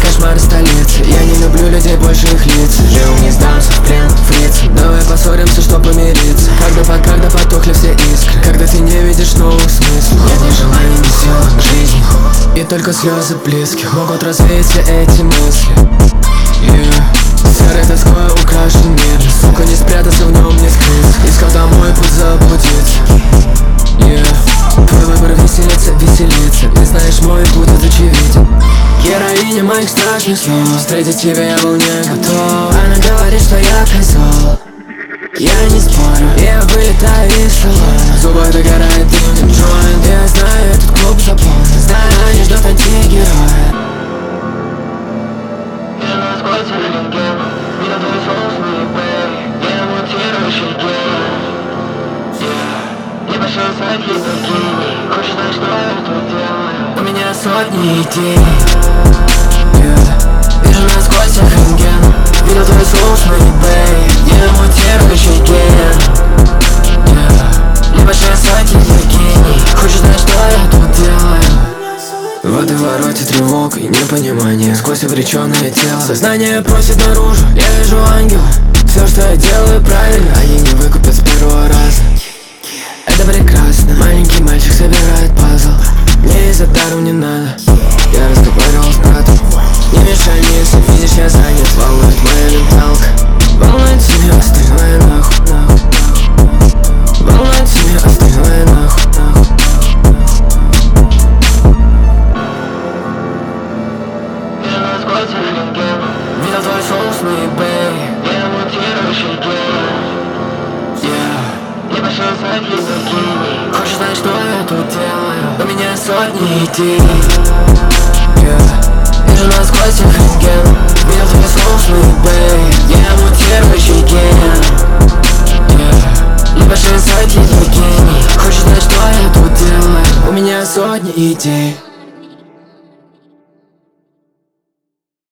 кошмар столицы. Я не люблю людей, больше их лиц. Жил, не сдался в плен, фриц. Давай поссоримся, чтоб помириться. Когда потухли все искры, когда ты не видишь новых смыслов. Нет ни желаний, ни сил к жизни, и только слезы близких могут развеять все эти мысли. Серой тоской украшен мир, сука, не спрятаться в нем, не скрыться. Искал домой, путь заблудиться. Твой выбор веселиться, веселиться. Не знаешь, мой путь очевиден. Героиня моих страшных слов. Встретить тебя я был не готов. Она говорит, что я козел. Я не спорю, я вылетаю из салона. Зубы догорает дымный джойнт. Я знаю, этот клуб заполнен. Знаю, они ждут антигероя. Я на сквозь рентген. Я твой собственный бэй. Я мутирующий гений. Я пошел сайт гипергений. Хочешь знать, что я тут делаю? У меня сотни идей. Вижу насквозь рентген. Видел твой собственный бэй. Я мутирующий гений. Я пошел сайт гипергений. Хочешь знать, что я тут делаю? В водовороте тревог и непонимание. Сквозь обреченное тело сознание просит наружу. Я вижу ангела. Все, что я делаю, правильно. Они не выкупят с первого раза. Это прекрасно. Маленький мальчик собирает пазл. Мне и за даром не надо. Я разговаривал с братом. Не мешай мне, если видишь, я занят. Волнует моя менталка. Волнует меня остальное нахуй. Волнует меня остальное нахуй. Видел твой собственный бэй. Я мутирующий гений. Я пошел сайт гипергений. Хочешь знать, что я тут делаю? У меня сотни идей. Вижу насквозь рентген. Видел твой собственный бэй. Я мутирующий гений. Я пошел сайт гипергений. Хочешь знать, что я тут делаю? У меня сотни идей.